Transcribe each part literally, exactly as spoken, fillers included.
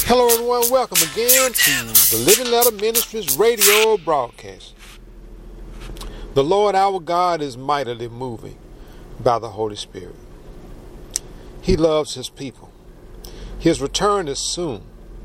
Hello everyone, welcome again to the Living Letter Ministries radio broadcast. The Lord our God is mightily moving by the Holy Spirit. He loves His people. His return is soon.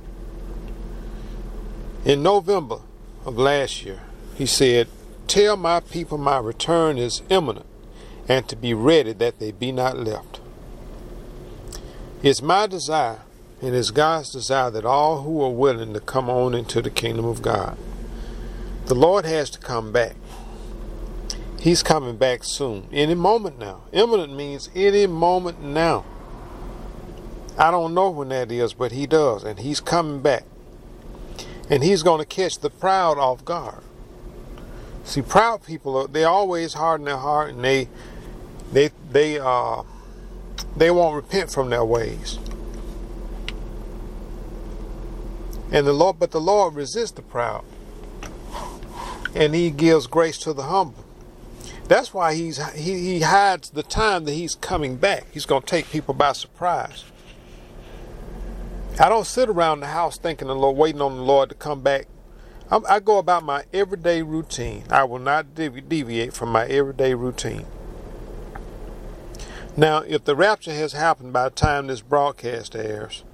In November of last year, He said, "Tell my people my return is imminent, and to be ready that they be not left." It's my desire, and it's God's desire, that all who are willing to come on into the kingdom of God. The Lord has to come back. He's coming back soon, any moment now. Imminent means any moment now. I don't know when that is, but He does, and He's coming back. And He's going to catch the proud off guard. See, proud people, are, they always harden their heart, and they, they, they, uh, they won't repent from their ways. And the Lord, but the Lord resists the proud, and He gives grace to the humble. That's why He's He, he hides the time that He's coming back. He's going to take people by surprise. I don't sit around the house thinking the Lord, waiting on the Lord to come back. I'm, I go about my everyday routine. I will not devi- deviate from my everyday routine. Now, if the rapture has happened by the time this broadcast airs,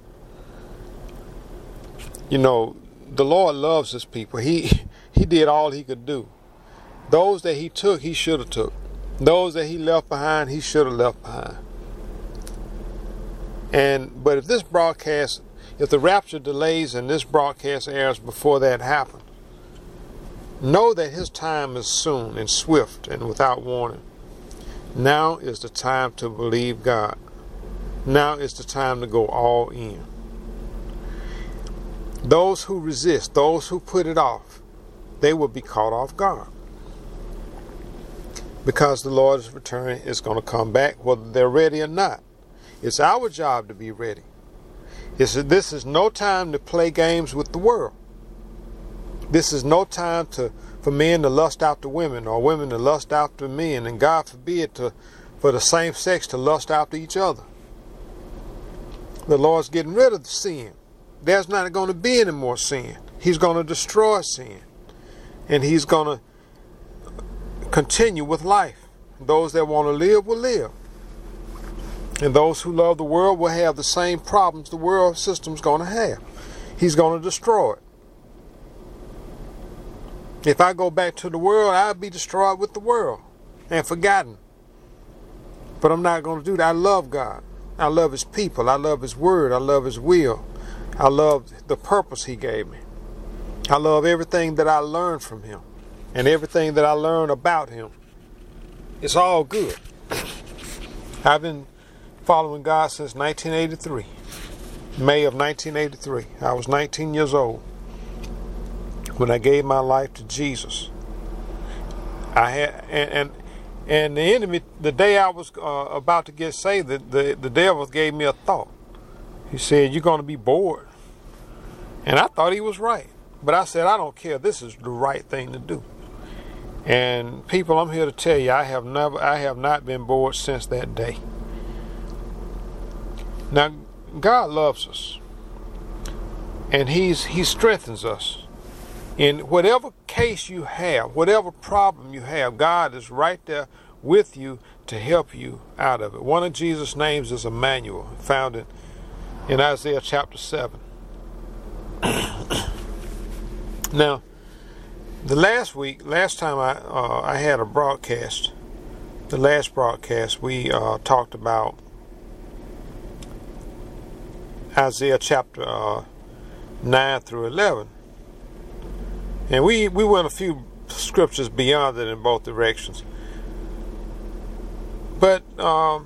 you know, the Lord loves His people. He He did all He could do. Those that He took, He should have took. Those that He left behind, He should have left behind. And but if this broadcast, if the rapture delays and this broadcast airs before that happens, know that His time is soon and swift and without warning. Now is the time to believe God. Now is the time to go all in. Those who resist, those who put it off, they will be caught off guard. Because the Lord's return is going to come back, whether they're ready or not. It's our job to be ready. It's, this is no time to play games with the world. This is no time to for men to lust after women, or women to lust after men, and God forbid to, for the same sex to lust after each other. The Lord's getting rid of the sin. There's not going to be any more sin. He's going to destroy sin. And He's going to continue with life. Those that want to live will live. And those who love the world will have the same problems the world system's going to have. He's going to destroy it. If I go back to the world, I'll be destroyed with the world and forgotten. But I'm not going to do that. I love God. I love His people. I love His word. I love His will. I love the purpose He gave me. I love everything that I learned from Him and everything that I learned about Him. It's all good. I've been following God since nineteen eighty-three, May of nineteen eighty-three. I was nineteen years old when I gave my life to Jesus. I had and and, and the enemy, the day I was uh, about to get saved, the, the the devil gave me a thought. He said, "You're going to be bored." And I thought he was right. But I said, I don't care. This is the right thing to do. And people, I'm here to tell you, I have never, I have not been bored since that day. Now, God loves us. And He's He strengthens us. In whatever case you have, whatever problem you have, God is right there with you to help you out of it. One of Jesus' names is Emmanuel, found in, in Isaiah chapter seven. Now, the last week, last time I uh, I had a broadcast, the last broadcast, we uh, talked about Isaiah chapter uh, nine through eleven. And we, we went a few scriptures beyond it in both directions. But um,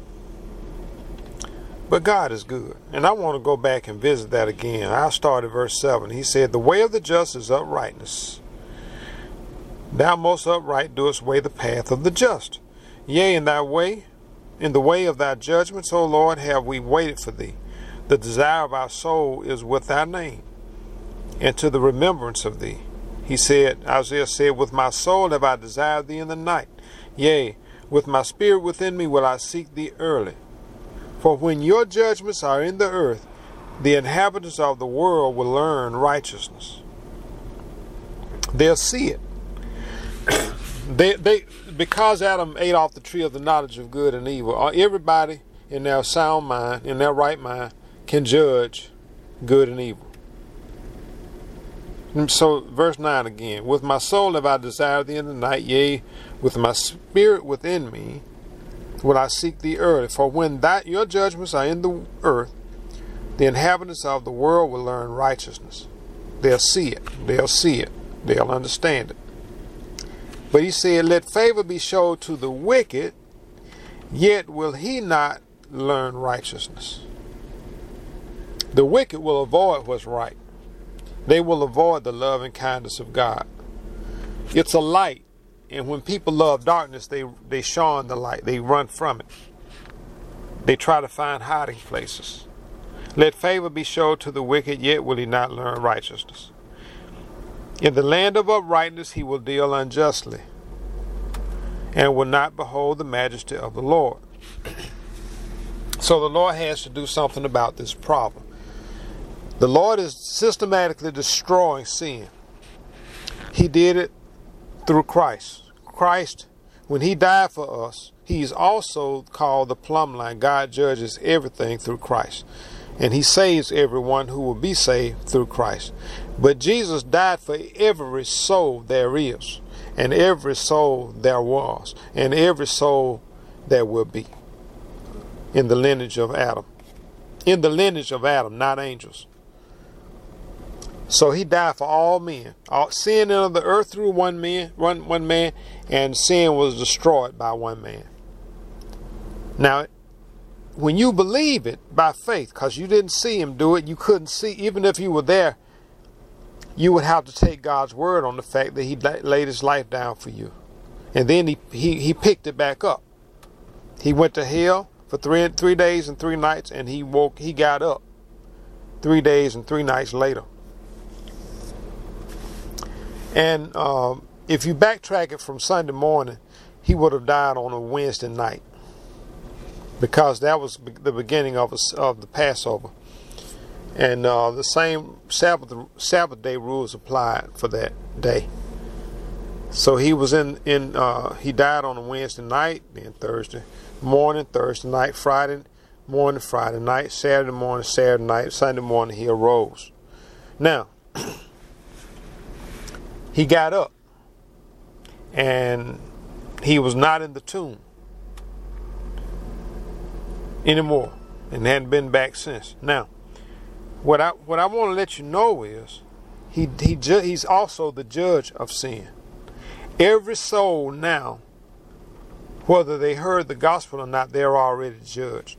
but God is good. And I want to go back and visit that again. I'll start at verse seven. He said, "The way of the just is uprightness. Thou most upright doest weigh the path of the just. Yea, in thy way, in the way of thy judgments, O Lord, have we waited for thee. The desire of our soul is with thy name, and to the remembrance of thee." He said, Isaiah said, "With my soul have I desired thee in the night. Yea, with my spirit within me will I seek thee early. For when your judgments are in the earth, the inhabitants of the world will learn righteousness. They'll see it. they, they, because Adam ate off the tree of the knowledge of good and evil, everybody in their sound mind, in their right mind, can judge good and evil. So, verse nine again. With my soul have I desired thee in the night, yea, with my spirit within me will I seek thee early. For when that your judgments are in the earth, the inhabitants of the world will learn righteousness. They'll see it. They'll see it. They'll understand it. But he said, let favor be showed to the wicked, yet will he not learn righteousness. The wicked will avoid what's right. They will avoid the love and kindness of God. It's a light. And when people love darkness, they, they shun the light. They run from it. They try to find hiding places. Let favor be showed to the wicked, yet will he not learn righteousness. In the land of uprightness he will deal unjustly, and will not behold the majesty of the Lord. So the Lord has to do something about this problem. The Lord is systematically destroying sin. He did it through Christ. Christ, when he died for us, he's also called the plumb line. God judges everything through Christ. And he saves everyone who will be saved through Christ. But Jesus died for every soul there is, and every soul there was, and every soul there will be in the lineage of Adam. In the lineage of Adam, not angels. So he died for all men. All, sin entered the earth through one man, one, one man, and sin was destroyed by one man. Now, when you believe it by faith, because you didn't see him do it, you couldn't see, even if you were there, you would have to take God's word on the fact that he laid his life down for you. And then he, he, he picked it back up. He went to hell for three, three days and three nights, and he woke, he got up three days and three nights later. And um, if you backtrack it from Sunday morning, he would have died on a Wednesday night, because that was the beginning of, a, of the Passover. And uh, the same Sabbath Sabbath day rules applied for that day. So he was in, in uh, he died on a Wednesday night, then Thursday morning, Thursday night, Friday morning, Friday night, Saturday morning, Saturday night, Sunday morning he arose. Now, he got up, and he was not in the tomb anymore, and hadn't been back since. Now, what I what I want to let you know is, he he ju- he's also the judge of sin. Every soul now, whether they heard the gospel or not, they're already judged.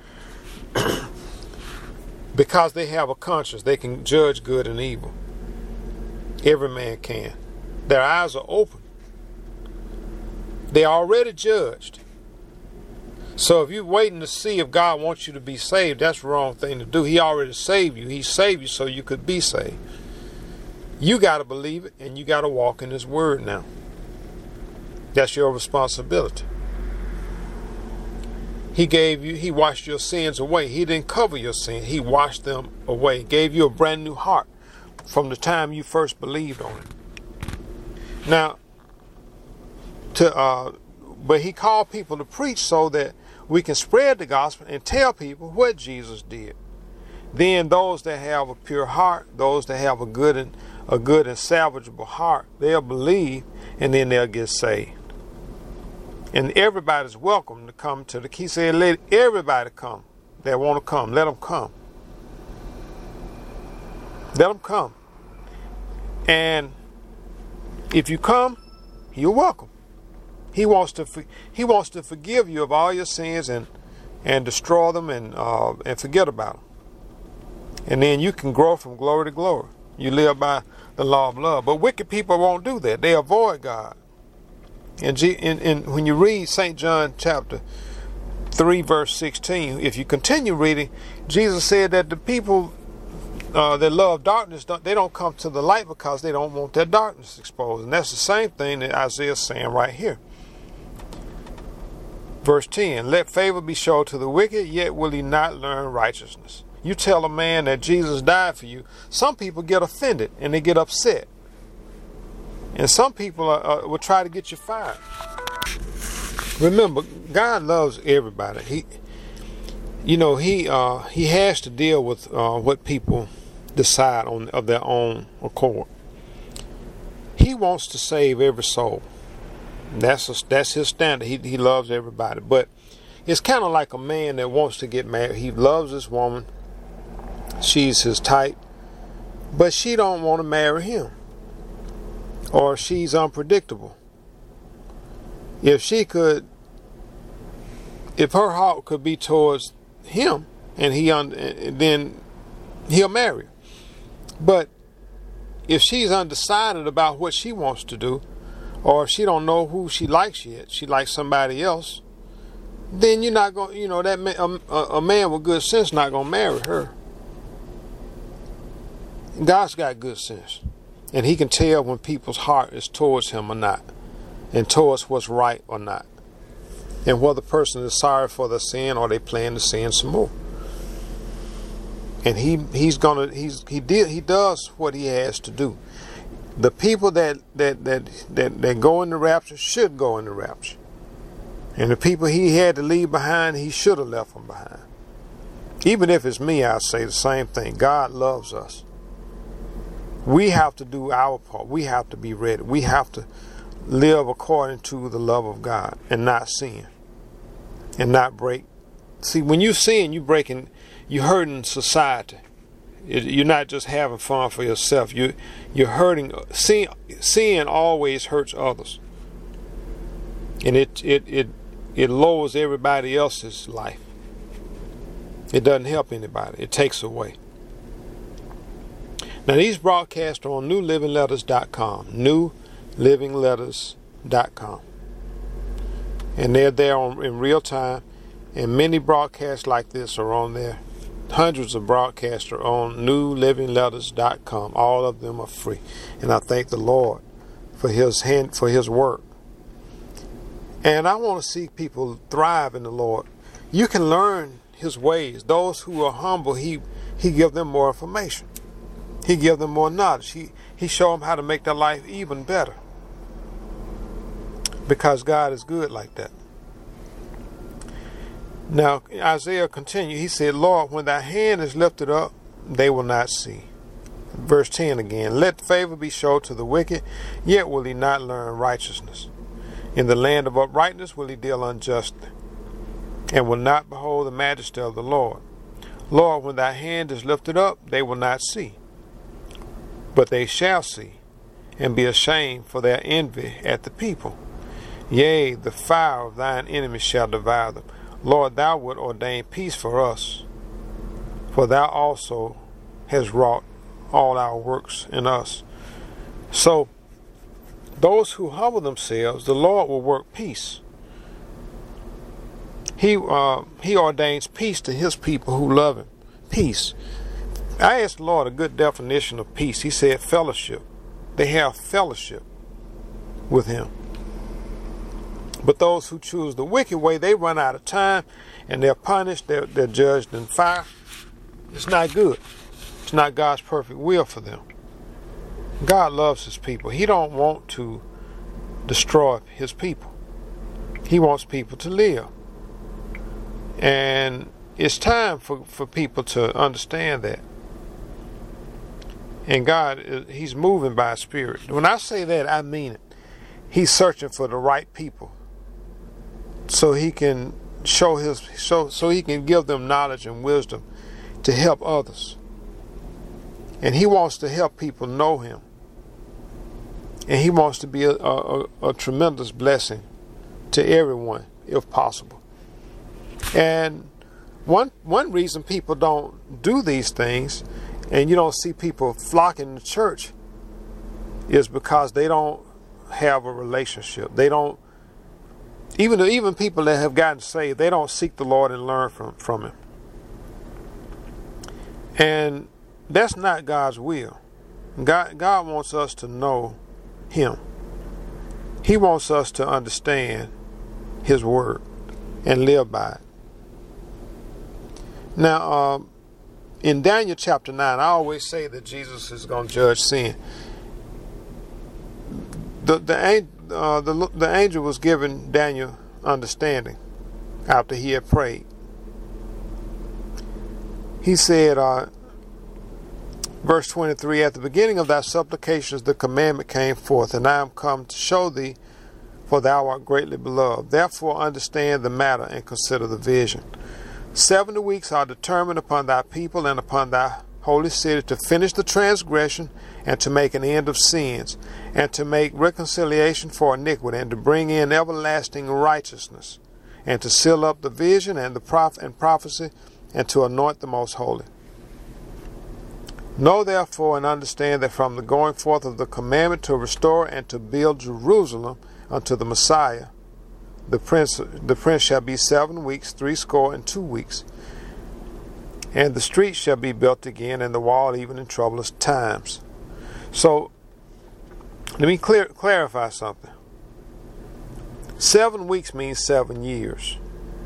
Because they have a conscience, they can judge good and evil. Every man can. Their eyes are open. They're already judged. So if you're waiting to see if God wants you to be saved, that's the wrong thing to do. He already saved you. He saved you so you could be saved. You got to believe it, and you got to walk in his word now. That's your responsibility. He gave you, he washed your sins away. He didn't cover your sin. He washed them away. Gave you a brand new heart from the time you first believed on it. Now, to uh, but he called people to preach so that we can spread the gospel and tell people what Jesus did. Then those that have a pure heart, those that have a good and a good and salvageable heart, they'll believe, and then they'll get saved. And everybody's welcome to come to the. He said, "Let everybody come that want to come. Let them come. Let them come. And if you come, you're welcome. He wants to. He wants to forgive you of all your sins and and destroy them and uh, and forget about them. And then you can grow from glory to glory. You live by the law of love. But wicked people won't do that. They avoid God. And, G, and, and when you read Saint John chapter three, verse sixteen, if you continue reading, Jesus said that the people uh, that love darkness, don't, they don't come to the light because they don't want their darkness exposed. And that's the same thing that Isaiah is saying right here. Verse ten, let favor be shown to the wicked, yet will he not learn righteousness. You tell a man that Jesus died for you, some people get offended and they get upset. And some people are, uh, will try to get you fired. Remember, God loves everybody. He, you know, he uh, he has to deal with uh, what people decide on of their own accord. He wants to save every soul. That's a, that's his standard. He he loves everybody, but it's kind of like a man that wants to get married. He loves this woman. She's his type, but she don't want to marry him, or she's unpredictable. If she could, if her heart could be towards him, and he un, then he'll marry her. But if she's undecided about what she wants to do, or if she don't know who she likes yet, she likes somebody else, then you're not going. You know that man, a, a man with good sense not gonna marry her. God's got good sense, and he can tell when people's heart is towards him or not, and towards what's right or not, and whether the person is sorry for their sin or they plan to sin some more. And he he's gonna he's he did he does what he has to do. The people that that that that, that go in the rapture should go in the rapture, and the people he had to leave behind, he should have left them behind. Even if it's me, I'll say the same thing. God loves us. We have to do our part. We have to be ready. We have to live according to the love of God and not sin and not break. See, when you sin, you breaking, you hurting society. You're not just having fun for yourself. You, you're hurting. Sin, sin always hurts others, and it it it it lowers everybody else's life. It doesn't help anybody. It takes away. Now, these broadcasts are on new living letters dot com, new living letters dot com. And they're there on, in real time. And many broadcasts like this are on there. Hundreds of broadcasts are on new living letters dot com. All of them are free. And I thank the Lord for his hand, for his work. And I want to see people thrive in the Lord. You can learn his ways. Those who are humble, he, he gives them more information. He gives them more knowledge. He, he shows them how to make their life even better. Because God is good like that. Now, Isaiah continued. He said, Lord, when thy hand is lifted up, they will not see. Verse ten again. Let favor be shown to the wicked, yet will he not learn righteousness. In the land of uprightness will he deal unjustly, and will not behold the majesty of the Lord. Lord, when thy hand is lifted up, they will not see. But they shall see, and be ashamed for their envy at the people. Yea, the fire of thine enemies shall devour them. Lord, thou wilt ordain peace for us, for thou also hast wrought all our works in us. So, those who humble themselves, the Lord will work peace. He uh, he ordains peace to his people who love him. Peace. I asked the Lord a good definition of peace. He said fellowship. They have fellowship with him. But those who choose the wicked way, they run out of time and they're punished. They're, they're judged in fire. It's not good. It's not God's perfect will for them. God loves his people. He don't want to destroy his people. He wants people to live. And it's time for, for people to understand that. And God, he's moving by his spirit. When I say that, I mean it. He's searching for the right people, so he can show his so so he can give them knowledge and wisdom to help others. And he wants to help people know him. And he wants to be a, a, a tremendous blessing to everyone, if possible. And one one reason people don't do these things, and you don't see people flocking to church, is because they don't have a relationship. They don't, even even people that have gotten saved, they don't seek the Lord and learn from, from him. And that's not God's will. God, God wants us to know him. He wants us to understand his word and live by it. Now, um, in Daniel chapter nine, I always say that Jesus is going to judge sin. The the, uh, the the angel was giving Daniel understanding after he had prayed. He said, uh, verse twenty-three, at the beginning of thy supplications the commandment came forth, and I am come to show thee, for thou art greatly beloved. Therefore understand the matter and consider the vision. Seventy weeks are determined upon thy people and upon thy holy city to finish the transgression and to make an end of sins and to make reconciliation for iniquity and to bring in everlasting righteousness and to seal up the vision and the prophet and prophecy and to anoint the most holy. Know therefore and understand that from the going forth of the commandment to restore and to build Jerusalem unto the Messiah, the prince the prince shall be seven weeks, threescore and two weeks. And the street shall be built again, and the wall even in troublous times. So, let me clear, clarify something. Seven weeks means seven years.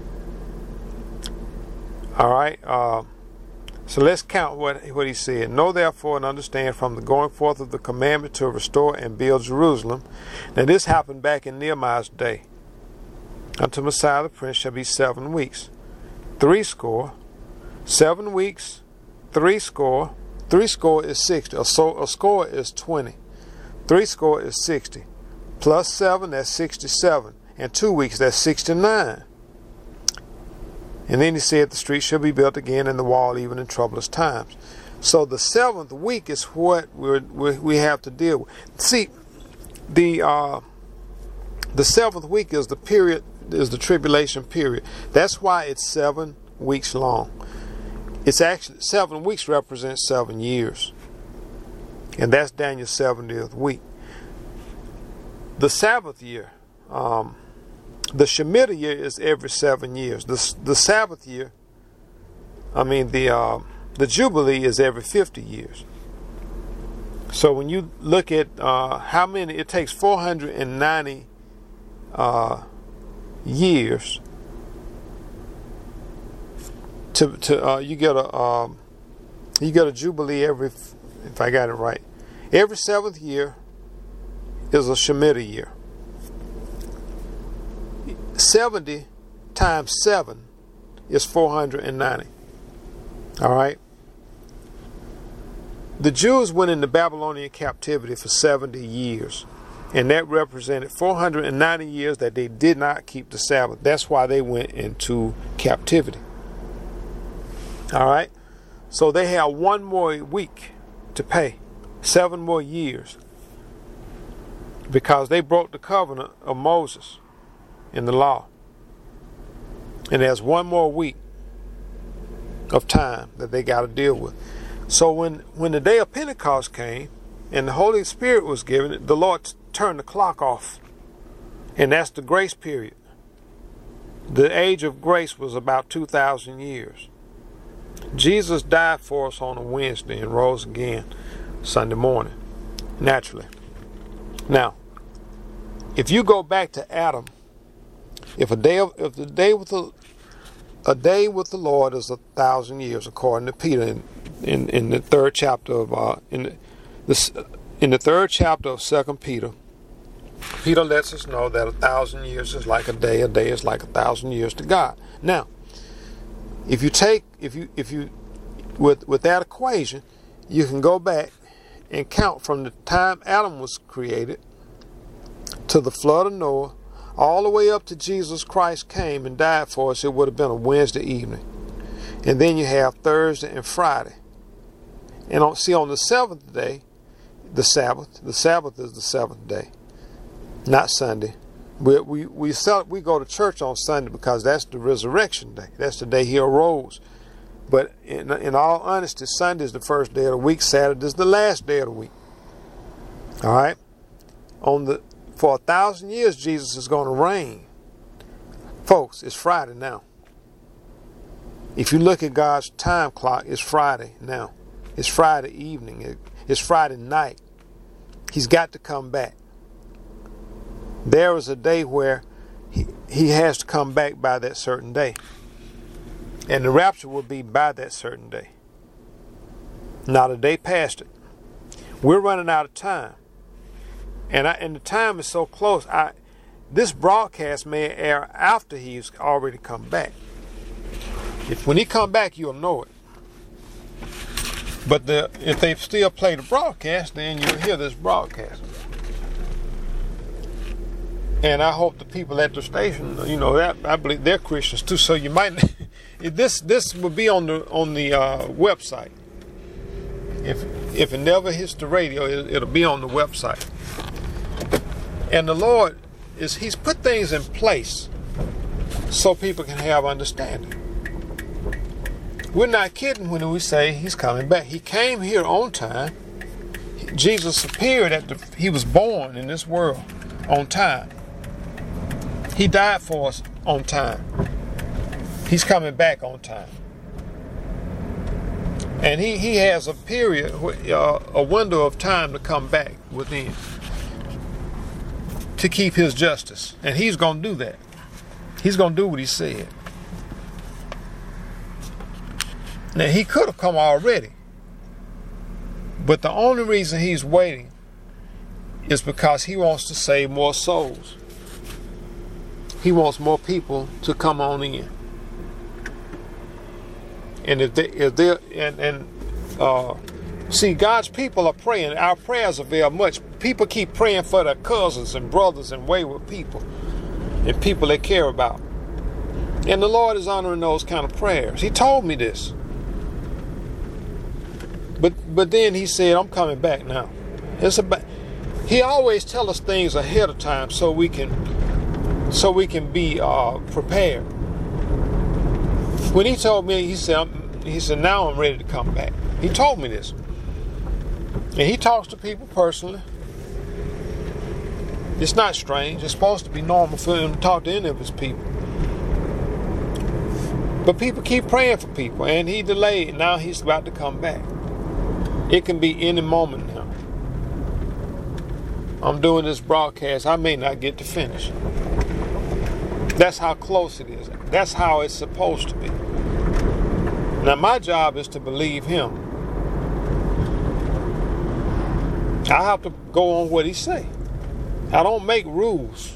All right. Uh, so let's count what what he said. Know therefore and understand from the going forth of the commandment to restore and build Jerusalem. Now this happened back in Nehemiah's day. Unto Messiah the Prince shall be seven weeks, three score, seven weeks, three score. Three score is sixty. A, so, a score is twenty. Three score is sixty. Plus seven, that's sixty-seven. And two weeks, that's sixty-nine. And then he said the street shall be built again and the wall even in troublous times. So the seventh week is what we're, we we have to deal with. See, the uh, the seventh week is the period, is the tribulation period. That's why it's seven weeks long. It's actually, seven weeks represents seven years. And that's Daniel's seventieth week. The Sabbath year, um, the Shemitah year is every seven years. The, the Sabbath year, I mean the uh, the Jubilee is every fifty years. So when you look at uh, how many, it takes four hundred ninety uh, years to to uh, you get a um, you get a Jubilee every, if I got it right, every seventh year is a Shemitah year. seventy times seven is four hundred ninety. All right. The Jews went into Babylonian captivity for seventy years, and that represented four hundred ninety years that they did not keep the Sabbath. That's why they went into captivity. All right. So they have one more week to pay, seven more years, because they broke the covenant of Moses in the law. And there's one more week of time that they got to deal with. So when, when the day of Pentecost came and the Holy Spirit was given, the Lord turned the clock off. And that's the grace period. The age of grace was about two thousand years. Jesus died for us on a Wednesday and rose again Sunday morning, naturally. Now, if you go back to Adam, if a day of, if the day with the a day with the Lord is a thousand years, according to Peter in, in, in the third chapter of uh, in the, this in the third chapter of Second Peter, Peter lets us know that a thousand years is like a day. A day is like a thousand years to God. Now, if you take if you if you with with that equation, you can go back and count from the time Adam was created to the flood of Noah, all the way up to Jesus Christ came and died for us. It would have been a Wednesday evening. And then you have Thursday and Friday. And on, see, on the seventh day, the Sabbath, the Sabbath is the seventh day, not Sunday. We we we, sell, we go to church on Sunday because that's the resurrection day. That's the day he arose. But in, in all honesty, Sunday is the first day of the week. Saturday is the last day of the week. All right? On the For a thousand years, Jesus is going to reign. Folks, it's Friday now. If you look at God's time clock, it's Friday now. It's Friday evening. It's Friday night. He's got to come back. There is a day where he, he has to come back by that certain day. And the rapture will be by that certain day. Not a day past it. We're running out of time. And I, and the time is so close. I this broadcast may air after he's already come back. If when he come back, you'll know it. But the, if they still play the broadcast, then you'll hear this broadcast. And I hope the people at the station, you know, that I believe they're Christians too. So you might this this will be on the on the uh, website. If if it never hits the radio, it, it'll be on the website. And the Lord is He's put things in place so people can have understanding. We're not kidding when we say He's coming back. He came here on time. Jesus appeared at the He was born in this world on time. He died for us on time. He's coming back on time. And he, he has a period, uh, a window of time to come back within to keep His justice. And He's going to do that. He's going to do what He said. Now, He could have come already. But the only reason He's waiting is because He wants to save more souls. He wants more people to come on in. And if they, if they, and and uh, see, God's people are praying. Our prayers avail much. People keep praying for their cousins and brothers and wayward people, and people they care about. And the Lord is honoring those kind of prayers. He told me this. But but then He said, "I'm coming back now." It's about. He always tells us things ahead of time so we can. So we can be uh, prepared. When He told me, He said, He said, now I'm ready to come back. He told me this. And He talks to people personally. It's not strange. It's supposed to be normal for Him to talk to any of His people. But people keep praying for people, and He delayed. Now He's about to come back. It can be any moment now. I'm doing this broadcast. I may not get to finish. That's how close it is. That's how it's supposed to be. Now my job is to believe Him. I have to go on what He say. I don't make rules.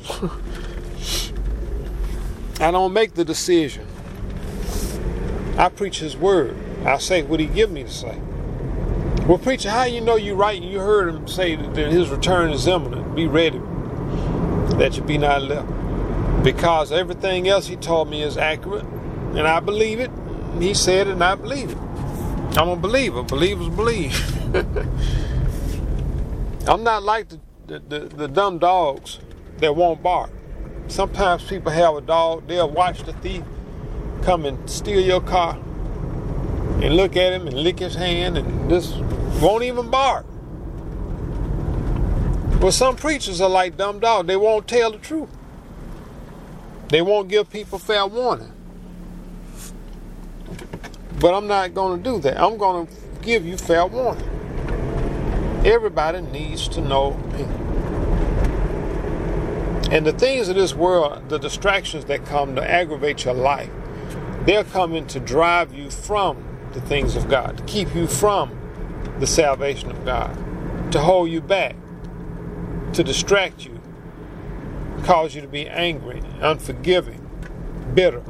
I don't make the decision. I preach His word. I say what He give me to say. Well, preacher, how you know you right? You heard Him say that His return is imminent. Be ready, that you be not left. Because everything else He told me is accurate, and I believe it. He said it, and I believe it. I'm a believer. Believers believe. I'm not like the, the, the, the dumb dogs that won't bark. Sometimes people have a dog, they'll watch the thief come and steal your car and look at him and lick his hand and just won't even bark. But some preachers are like dumb dogs. They won't tell the truth. They won't give people fair warning. But I'm not going to do that. I'm going to give you fair warning. Everybody needs to know me. And the things of this world, the distractions that come to aggravate your life, they're coming to drive you from the things of God, to keep you from the salvation of God, to hold you back, to distract you, cause you to be angry, unforgiving, bitter.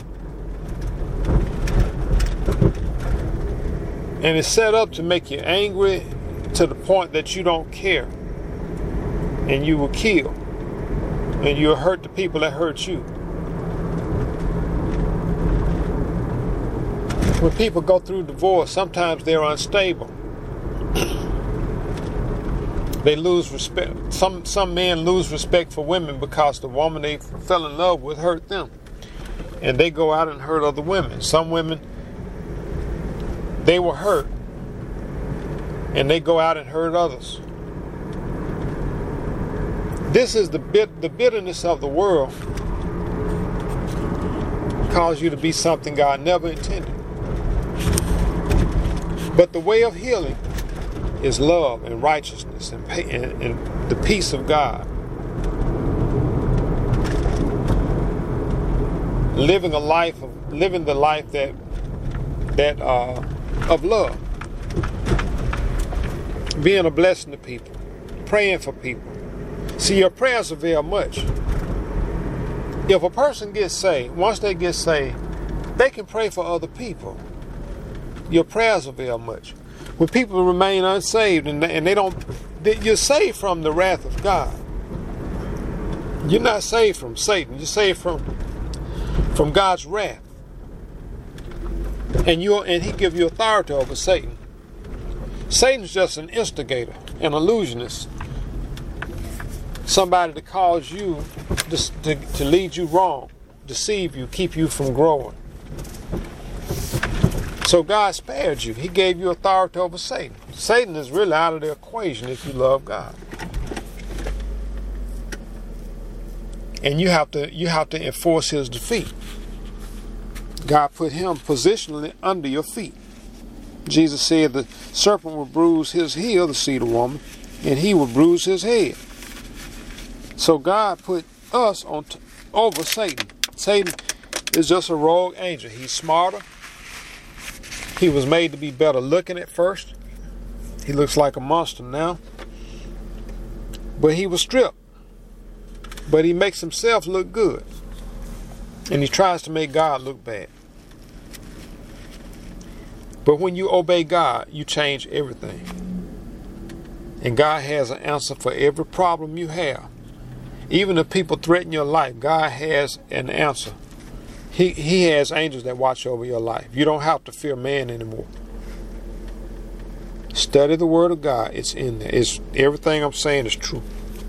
And it's set up to make you angry to the point that you don't care. And you will kill. And you'll hurt the people that hurt you. When people go through divorce, sometimes they're unstable. They lose respect. Some some men lose respect for women because the woman they fell in love with hurt them. And they go out and hurt other women. Some women, they were hurt. And they go out and hurt others. This is the bit the bitterness of the world cause you to be something God never intended. But the way of healing is love and righteousness and, and, and the peace of God. Living a life of living the life that that uh, of love. being a blessing to people, praying for people. See, your prayers avail much. If a person gets saved, once they get saved, they can pray for other people. Your prayers avail much. When people remain unsaved and they, and they don't, they, you're saved from the wrath of God. You're not saved from Satan. You're saved from from God's wrath. And you and He give you authority over Satan. Satan's just an instigator, an illusionist. Somebody to cause you to, to, to lead you wrong, deceive you, keep you from growing. So God spared you. He gave you authority over Satan. Satan is really out of the equation if you love God. And you have to you have to enforce his defeat. God put him positionally under your feet. Jesus said the serpent will bruise his heel, the seed of woman, and he will bruise his head. So God put us on t- over Satan. Satan is just a rogue angel. He's smarter. He was made to be better looking at first. He looks like a monster now. But he was stripped. But he makes himself look good. And he tries to make God look bad. But when you obey God, you change everything. And God has an answer for every problem you have. Even if people threaten your life, God has an answer. He, he has angels that watch over your life. You don't have to fear man anymore. Study the Word of God. It's in there. It's, everything I'm saying is true.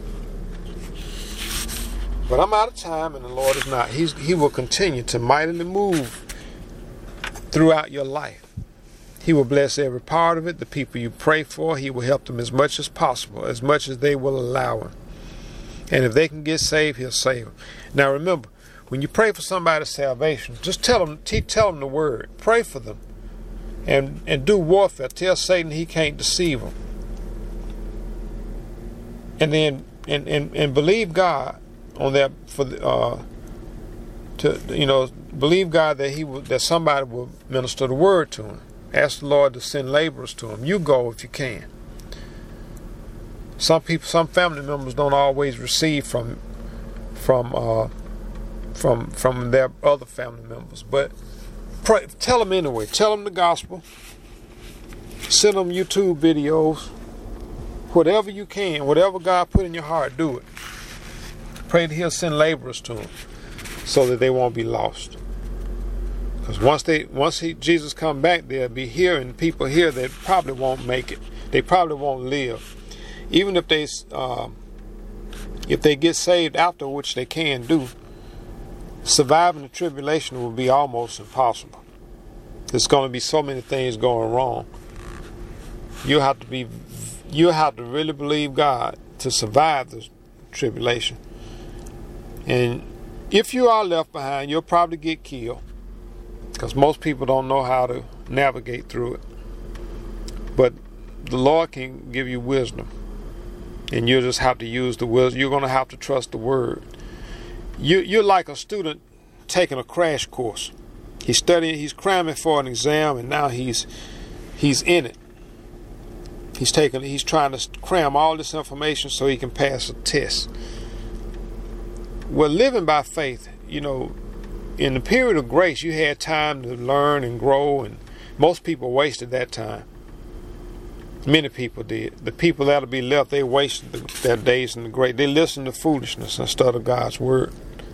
But I'm out of time and the Lord is not. He's, he will continue to mightily move throughout your life. He will bless every part of it. The people you pray for, He will help them as much as possible, as much as they will allow Him. And if they can get saved, He'll save them. Now remember, when you pray for somebody's salvation, just tell them, tell them the word. Pray for them. And, and do warfare. Tell Satan he can't deceive them. And then and, and, and believe God on that for the, uh to you know believe God that he will, that somebody will minister the word to him. Ask the Lord to send laborers to him. You go if you can. Some people, some family members don't always receive from from uh, from from their other family members, but pray, tell them anyway. Tell them the gospel. Send them YouTube videos. Whatever you can, whatever God put in your heart, do it. Pray that He'll send laborers to them, so that they won't be lost. Because once they, once he, Jesus come back, they'll be here, and people here that probably won't make it. They probably won't live. Even if they, uh, if they get saved after, which they can do, surviving the tribulation will be almost impossible. There's going to be so many things going wrong. You have to be, you have to really believe God to survive the tribulation. And if you are left behind, you'll probably get killed. Because most people don't know how to navigate through it. But the Lord can give you wisdom. And you'll just have to use the wisdom. You're going to have to trust the Word. You, you're like a student taking a crash course. He's studying, he's cramming for an exam, and now he's he's in it. He's taking, he's trying to cram all this information so he can pass a test. Well, living by faith, you know, in the period of grace, you had time to learn and grow, and most people wasted that time. Many people did. The people that'll be left, they wasted the, their days in the grace. They listened to foolishness instead of God's word.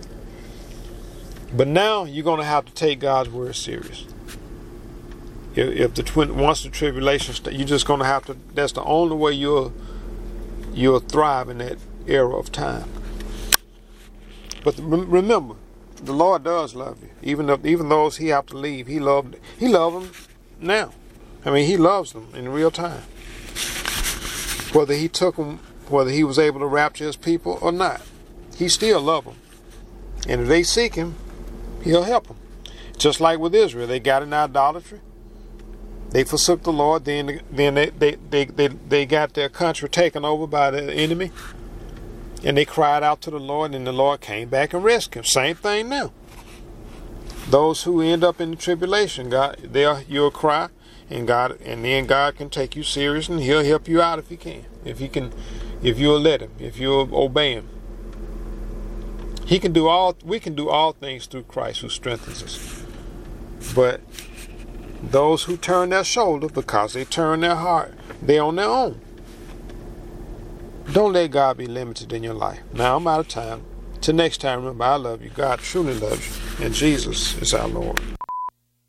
But now you're going to have to take God's word serious. If, if the twin, once the tribulation, you're just going to have to. That's the only way you'll you'll thrive in that era of time. But remember, the Lord does love you. Even if, even those He have to leave, He loved He loves them now. I mean, He loves them in real time. Whether He took them, whether He was able to rapture His people or not, He still loves them. And if they seek Him, He'll help them. Just like with Israel, they got in idolatry. They forsook the Lord. Then, then they, they, they, they, they got their country taken over by the enemy. And they cried out to the Lord, and the Lord came back and rescued them. Same thing now. Those who end up in the tribulation, God, they'll you'll cry, and God, and then God can take you serious, and He'll help you out if He can, if He can, if you'll let Him, if you'll obey Him. He can do all. We can do all things through Christ who strengthens us. But those who turn their shoulder because they turn their heart, they're on their own. Don't let God be limited in your life. Now I'm out of time. Till next time, remember, I love you. God truly loves you. And Jesus is our Lord.